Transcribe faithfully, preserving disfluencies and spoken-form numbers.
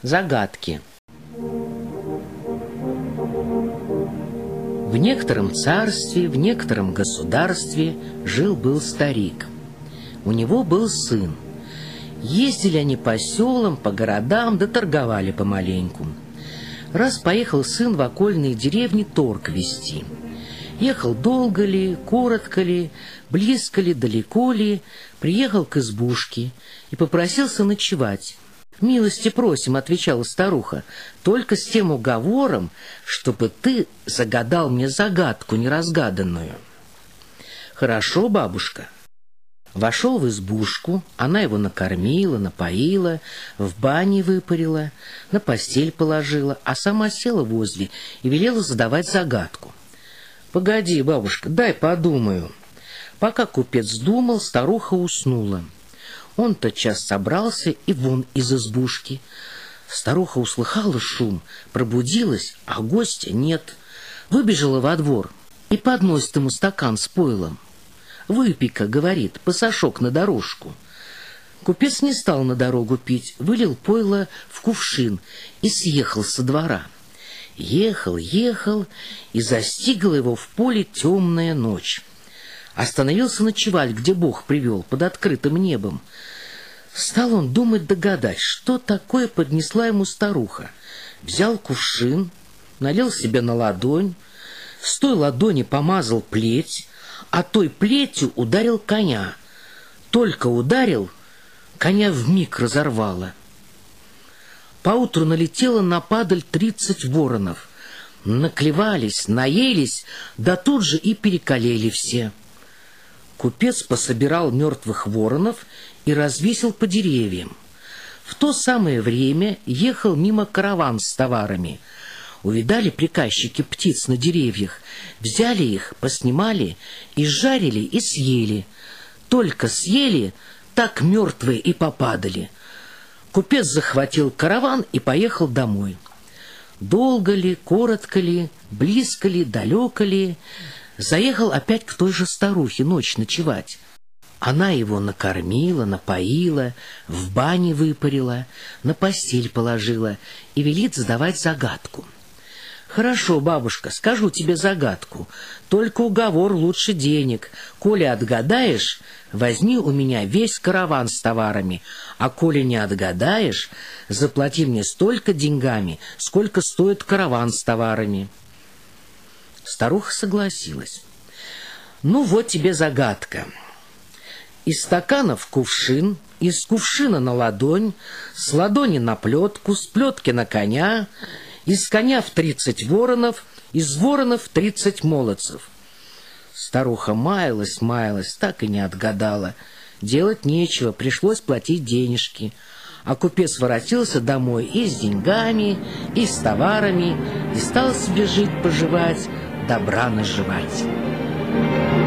Загадки. В некотором царстве, в некотором государстве жил-был старик. У него был сын. Ездили они по селам, по городам, да торговали помаленьку. Раз поехал сын в окольные деревни торг вести. Ехал долго ли, коротко ли, близко ли, далеко ли, приехал к избушке и попросился ночевать. «Милости просим», — отвечала старуха, — «только с тем уговором, чтобы ты загадал мне загадку неразгаданную». «Хорошо, бабушка». Вошел в избушку, она его накормила, напоила, в бане выпарила, на постель положила, а сама села возле и велела задавать загадку. «Погоди, бабушка, дай подумаю». Пока купец думал, старуха уснула. Он тотчас собрался и вон из избушки. Старуха услыхала шум, пробудилась, а гостя нет. Выбежала во двор и подносит ему стакан с пойлом. «Выпей-ка», — говорит, — «пасашок на дорожку». Купец не стал на дорогу пить, вылил пойло в кувшин и съехал со двора. Ехал, ехал, и застигла его в поле темная ночь. Остановился ночевать, где Бог привел, под открытым небом. Стал он думать, догадать, что такое поднесла ему старуха. Взял кувшин, налил себе на ладонь, с той ладони помазал плеть, а той плетью ударил коня. Только ударил, коня вмиг разорвало. Поутру налетело на падаль тридцать воронов. Наклевались, наелись, да тут же и перекалели все. Купец пособирал мертвых воронов и развесил по деревьям. В то самое время ехал мимо караван с товарами. Увидали приказчики птиц на деревьях, взяли их, поснимали и сжарили и съели. Только съели, так мертвые и попадали. Купец захватил караван и поехал домой. Долго ли, коротко ли, близко ли, далеко ли, заехал опять к той же старухе ночь ночевать. Она его накормила, напоила, в бане выпарила, на постель положила и велит задавать загадку. «Хорошо, бабушка, скажу тебе загадку, только уговор лучше денег. Коли отгадаешь, возьми у меня весь караван с товарами, а коли не отгадаешь, заплати мне столько деньгами, сколько стоит караван с товарами». Старуха согласилась. «Ну вот тебе загадка. Из стакана в кувшин, из кувшина на ладонь, с ладони на плетку, с плетки на коня, из коня в тридцать воронов, из воронов в тридцать молодцев». Старуха маялась, маялась, так и не отгадала. Делать нечего, пришлось платить денежки. А купец воротился домой и с деньгами, и с товарами, и стал себе жить-поживать, добра наживать.